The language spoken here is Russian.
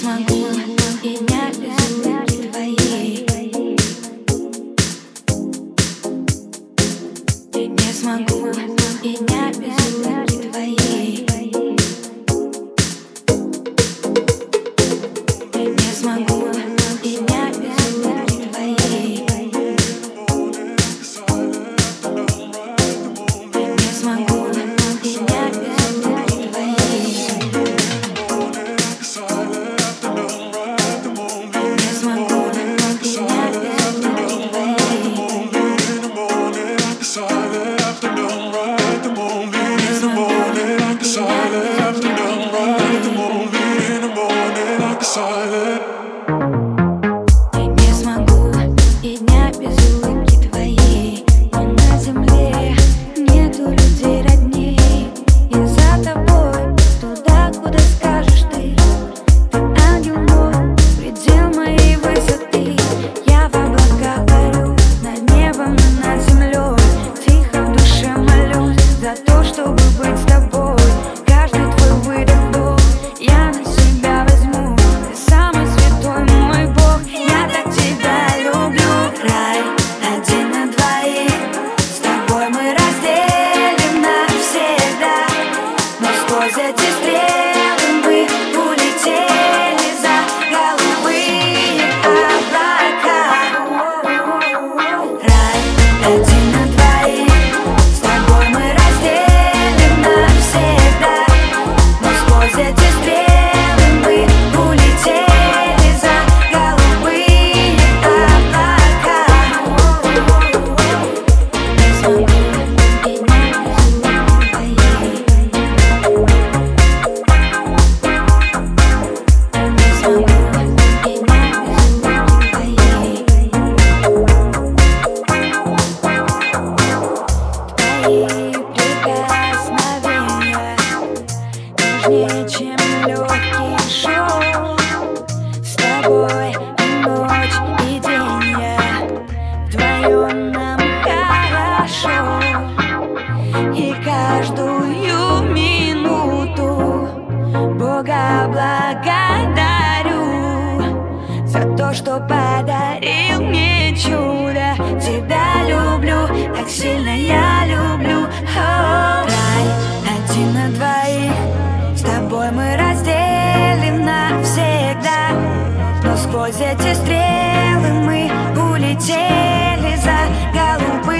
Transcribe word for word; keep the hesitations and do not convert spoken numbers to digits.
смогу принять без улыбки твоей. Я не смогу принять без улыбки твоей. Я не смогу принять без улыбки твоей. Я не смогу принять без улыбки твоей. Я не смогу поднять без улыбки твоей. Но на земле нету людей родней. Я за тобой туда, куда скажешь ты. Ты ангел мой, предел моей высоты. Я в облаках парю над небом и над землей. Тихо в душе молюсь за то, чтобы быть с тобой. Каждый твой выдох, вдох я на себя возьму. Ты самый святой мой Бог, я так тебя люблю. Рай один на двоих, с тобой мы разделим навсегда. Но сквозь эти стрелы мы улетели за голубые облака. Рай один на двоих, с тобой мы разделим навсегда. Но сквозь эти стрелы мы улетели за голубые облака. Не смогу принять без улыбки твоей. Не смогу принять без улыбки твоей. Твои прикосновения нежнее, чем легкий шелк. С тобой и ночь, и день я вдвоем нам хорошо. И каждую минуту Бога благодарю за то, что подарил мне чудо. Тебя люблю, так сильно я люблю. О, рай один на двоих, с тобой мы разделим навсегда. Но сквозь эти стрелы мы улетели за голубые